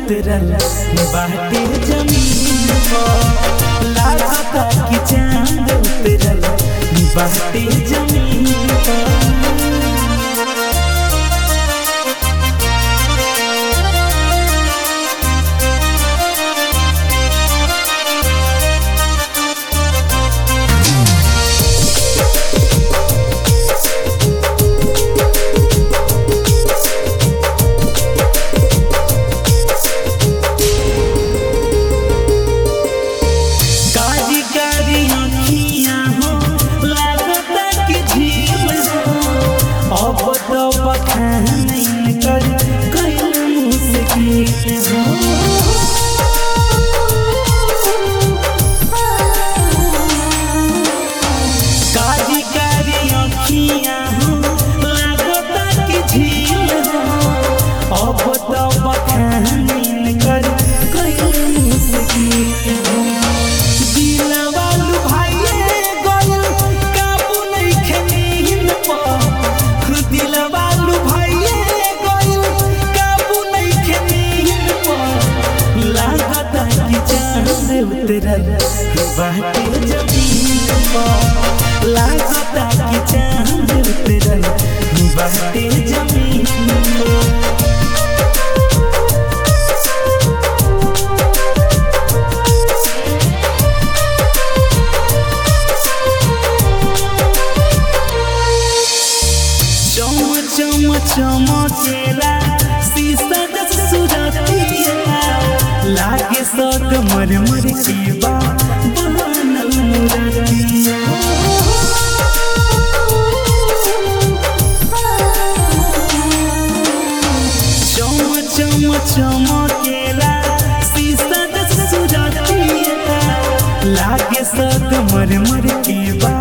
उतरल बाटे जमीन पर, लागता कि चांद उतरल बाटे जमीन पर। उतरल बाटे जमीन पर, लागता कि चांद उतरल बाटे जमीन पर। चमकेला शीशा जैसे सूरतिया, लागे सक मरमर के बा बनल मूरतिया। चमकेला शीशा जैसे सूरतिया, लागे सक मरमर के बा